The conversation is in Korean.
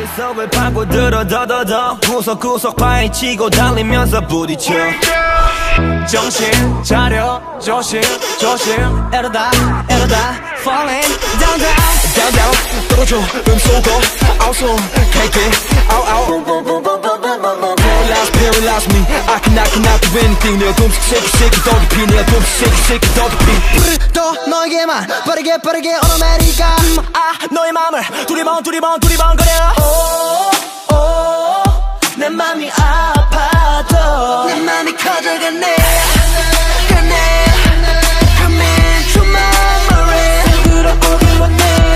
속을 파고들어 더더더 구석구석 파헤치고 달리면서 부딪혀 정신 차려 조심 조심 이러다 falling down down down 떨어져 음소거 아웃소 갈게 아웃 paralyze me I cannot do anything 내가 둠식 새끼 더 깊이 내가 둠식 새끼 더 깊이 또 너에게만 빠르게 오너메리카 너의 맘을 두리번 거려 내 맘이 아파도 내 맘이 커져가네 Come into my memory 들어오길 원해